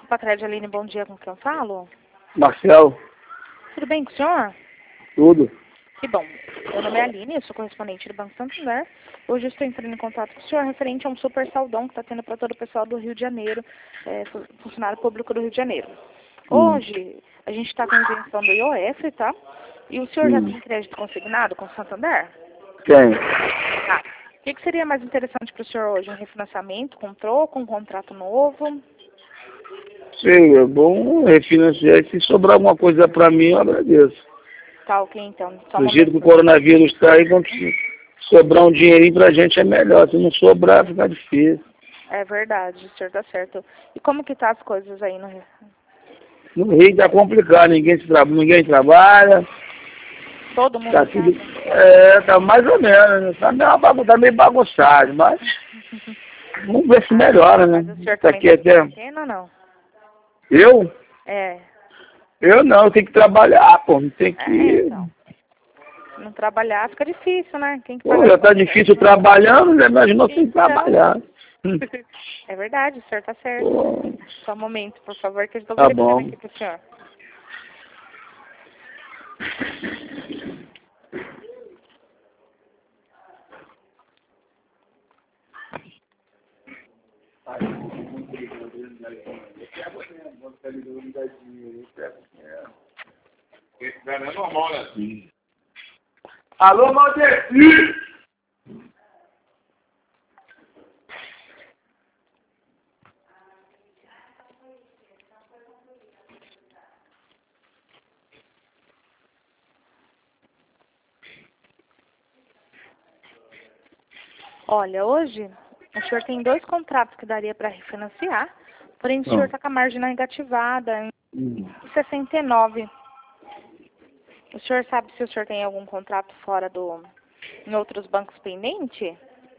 Pacred Aline, bom dia, com quem eu falo? Marcel, Tudo bem com o senhor? tudo. Que bom. Meu nome é Aline, eu sou correspondente do Banco Santander. Hoje eu estou entrando em contato com o senhor referente a um super saldão que está tendo para todo o pessoal do Rio de Janeiro, funcionário público do Rio de Janeiro. Hoje a gente está com a isenção do IOF, tá? E o senhor já tem crédito consignado com o Santander? Tem. Tá. O que seria mais interessante para o senhor hoje? Um refinanciamento com troco, um contrato novo? Sim, é bom refinanciar. Se sobrar alguma coisa para mim, eu agradeço. Tá, ok, então. Só um Do jeito que o momento. coronavírus está aí, quando sobrar um dinheirinho pra gente é melhor. Se não sobrar, fica difícil. É verdade, o senhor tá certo. E como que tá as coisas aí no Rio? No Rio tá complicado, ninguém trabalha. Todo mundo Tá em tudo. casa? Tá mais ou menos. Tá meio bagunçado, mas vamos ver se melhora, né? Mas o senhor Tá também aqui tá de até. quarentena ou não? Eu? É. Eu não, eu tenho que trabalhar, pô. Não tem que. Então. Se não trabalhar fica difícil, né? Quem que Pô, paga as já tá contas? difícil trabalhando, né? Imagina sem trabalhar. É verdade, o senhor tá certo. Pô, Só um momento, por favor, que eu estou tá verificando bom. aqui pro senhor. Esse cara é normal, né? Alô, Valdeci! Olha, hoje o senhor tem 2 contratos que daria para refinanciar, porém o senhor está com a margem negativada em 69. O senhor sabe se o senhor tem algum contrato fora em outros bancos pendente?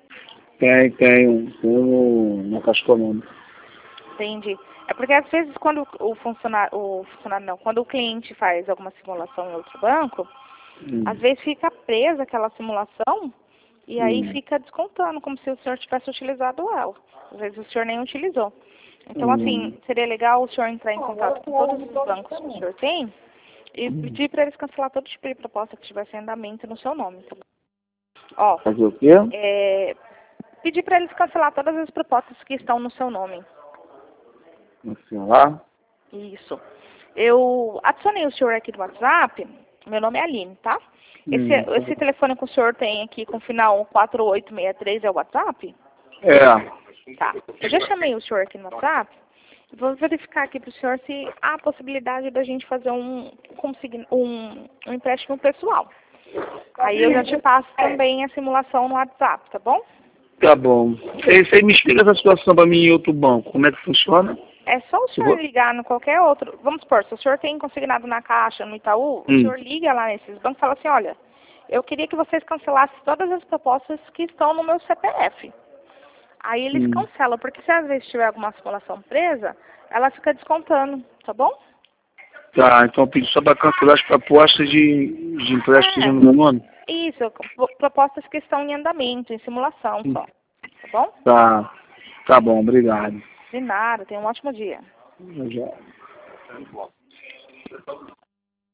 Tem na Caixa Econômica. Entendi. É porque às vezes quando quando o cliente faz alguma simulação em outro banco, às vezes fica presa aquela simulação e aí fica descontando, como se o senhor tivesse utilizado ela. Às vezes o senhor nem utilizou. Então, assim, seria legal o senhor entrar em contato com todos os bancos que o senhor tem e pedir para eles cancelar todo tipo de proposta que tivesse em andamento no seu nome. Tá bom? Ó, Fazer o quê? pedir para eles cancelar todas as propostas que estão no seu nome. Assim, lá? Isso. Eu adicionei o senhor aqui no WhatsApp. Meu nome é Aline, tá? Esse telefone que o senhor tem aqui com final 4863 é o WhatsApp? É. Tá. Eu já chamei o senhor aqui no WhatsApp. Vou verificar aqui para o senhor se há a possibilidade da gente fazer um empréstimo pessoal. Aí eu já te passo também a simulação no WhatsApp, tá bom? Tá bom. Aí me explica essa situação para mim em outro banco. Como é que funciona? É só o senhor ligar no qualquer outro. Vamos supor, se o senhor tem consignado na Caixa, no Itaú, o senhor liga lá nesses bancos e fala assim, olha, eu queria que vocês cancelassem todas as propostas que estão no meu CPF. Aí eles cancelam, porque se às vezes tiver alguma simulação presa, ela fica descontando, tá bom? Tá, então eu pedi só para cancelar as propostas de empréstimo no meu nome? Isso, propostas que estão em andamento, em simulação só, tá bom? Tá bom, obrigado. De nada, tenha um ótimo dia. Já.